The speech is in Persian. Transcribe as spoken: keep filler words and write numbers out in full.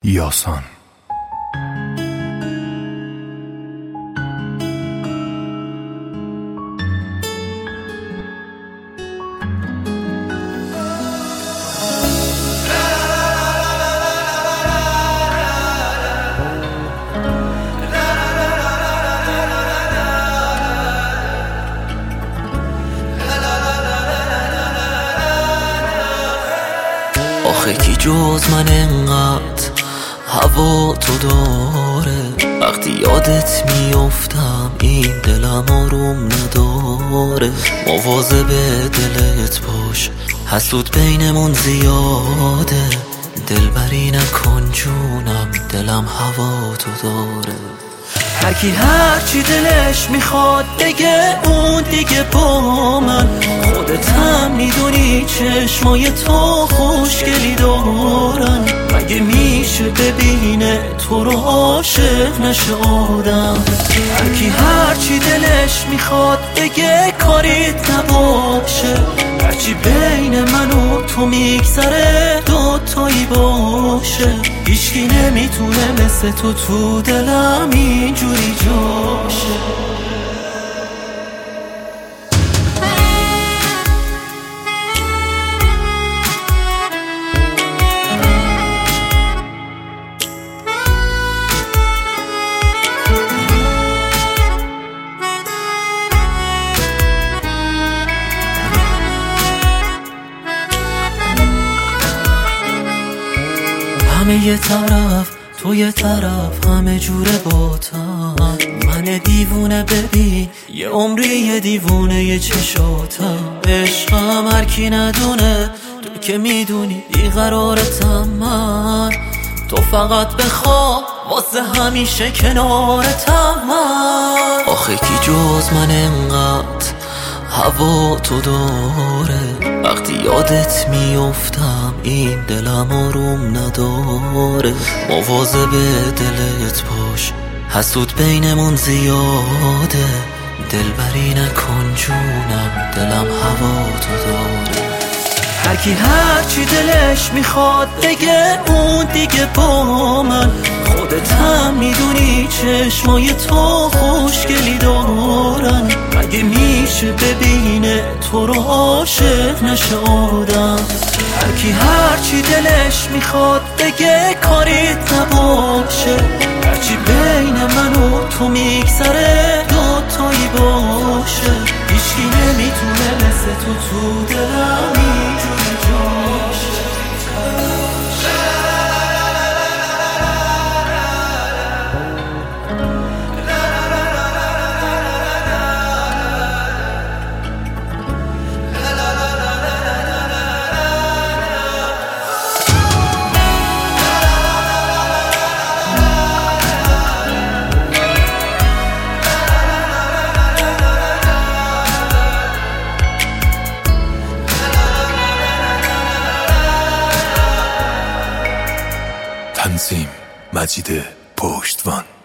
یاسان. آخه کی جز من انقدر هوا تو داره، وقتی یادت میافتم این دلم آروم نداره. مواظب دلت باش، حسود بینمون زیاده. دلبری نکن جونم، دلم هوا تو داره. هر کی هر چی دلش میخواد بگه اون دیگه با من. خودت هم میدونی چشمای تو خوشگلی دارن. مگه میشه ببینه تو رو عاشق نشه آدم؟ هر کی هر چی دلش میخواد بگه کاریت نباشه. هرچی بین من و تو میگذره دوتایی باشه. هیچکی نمیتونه مثل تو تو دلم اینجوری جاشه. همه یه طرف تو یه طرف، همه جوره باتم. من دیوونه ببین یه عمری یه دیوونه یه چشاتم. عشقم هر کی ندونه، تو که میدونی بیقرارتم من. تو فقط بخوا واسه همیشه کنارتم من. آخه کی جز من انقدر هوا تو داره، وقتی یادت میافتم این دلم آروم نداره. مواظب دلت باش، حسود بینمون زیاده. دلبری نکن جونم، دلم هوا تو داره. هر کی هر چی دلش میخواد بگه اون دیگه با من. خودت هم میدونی چشمای تو خوشگلی دارن. مگه میشه ببینه تو رو عاشق نشه آدم؟ هر کی هر چی دلش میخواد بگه کاریت نباشه. هرچی بین من و تو میگذره دوتایی باشه. هیچکی نمیتونه مثل تو تو دلم اینجوری جاشه. تنظیم مجید پشتوان.